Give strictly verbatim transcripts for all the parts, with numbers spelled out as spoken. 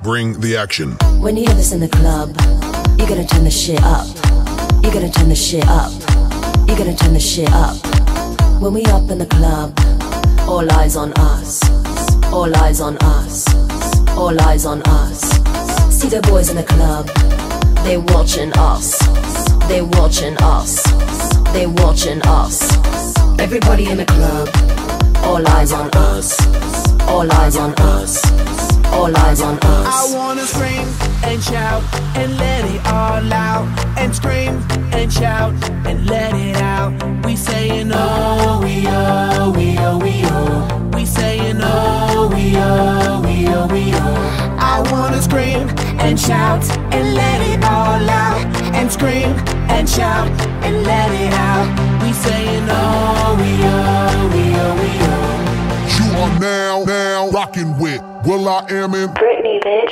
Bring the action. When you hear this in the club, you gotta turn the shit up. You gotta turn the shit up. You gotta turn the shit up. When we up in the club, all eyes on us. All eyes on us. All eyes on us. See the boys in the club, they watching us. They watching us. They watching us. Everybody in the club, all eyes on us. All eyes on us. All eyes on us. I wanna scream and shout and let it all out. And scream and shout and let it out. We saying oh, we oh, we oh, we oh. We saying oh, we oh, we oh, we oh. I wanna scream and shout and let it all out. And scream and shout and let it out. We saying oh, we oh, we oh, we oh. You are now, now rocking with will.i.am in Britney, bitch.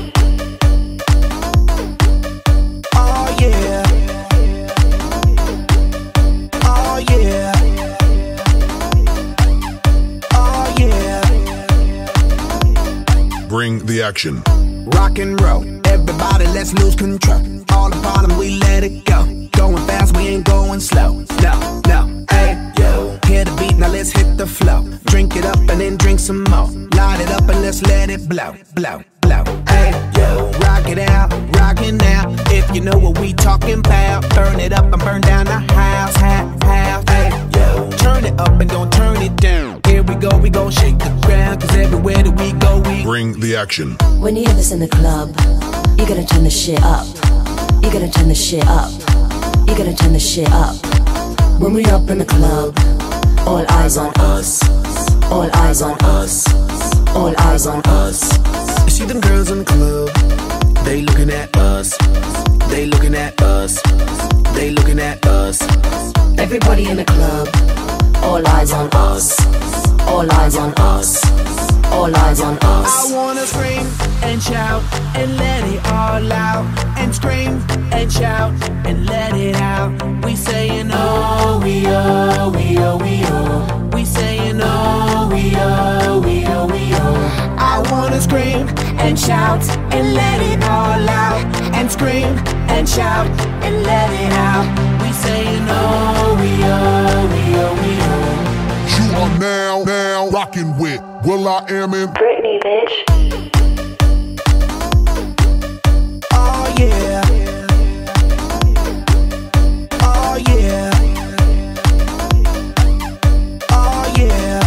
Oh yeah. Oh yeah. Oh yeah. Bring the action. Rock and roll, everybody let's lose control. All the bottom we let it go. Going fast, we ain't going slow. No, no, hey, yo. Hear the beat, now let's hit the flow. Drink it up and then drink some more. Light it up and let's let it blow, blow, blow. Hey, yo. Rock it out, rock it now. If you know what we talking about. Burn it up and burn down the house, house, house. Hey, yo. Turn it up and don't turn it down. Here we go, we gon' shake the ground. Cause everywhere that we go, we Bring the action. When you hear this in the club, you gotta turn the shit up. You gotta turn the shit up. You gotta turn the shit up. When we up in the club, all eyes on us. All eyes on us. All eyes on us. You see them girls in the club, they looking at us. They looking at us. They looking at us. Everybody in the club, all eyes on us. All eyes on us. All eyes on us. I wanna scream and shout and let it all out. And scream and shout and let it out. We saying oh, we oh, we oh, we oh. We saying oh, we oh, we oh, we oh. I wanna scream and shout and let it all out. And scream and shout and let it out. We saying oh, we oh, we oh, we oh. You are now, now rocking with will.i.am in Britney, bitch. Oh yeah. Oh yeah. Oh yeah.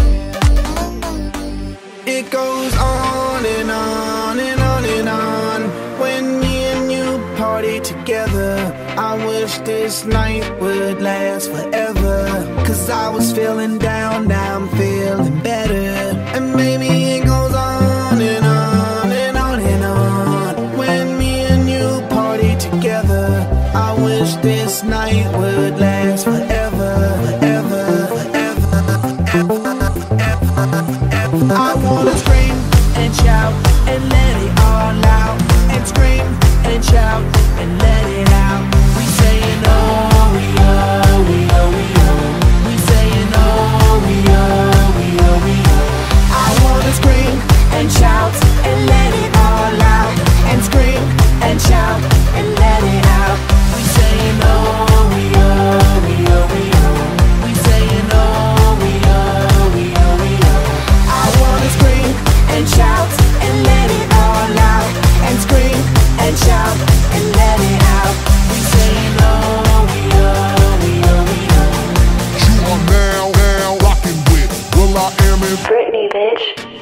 It goes on and on and on and on. When me and you party together, I wish this night would last forever. Cause I was feeling down, now I'm feeling better. And maybe it goes on and on and on and on. When me and you party together, I wish this night would last forever, forever, forever, forever, forever, forever. I wanna scream and shout and let it all out. And scream and shout and let it out. We saying oh, we oh, we oh, we oh. We saying oh, we oh, we oh, we oh. I wanna scream and shout and let it all out. And scream and shout and let it out. We saying oh, we oh, we oh, we oh. We saying oh, we oh, we oh, we oh. I wanna scream and shout and let it all out. And scream and shout and let it out. We saying oh, we oh, we oh, we oh. You are now, now rocking with will.i.am in Britney, bitch.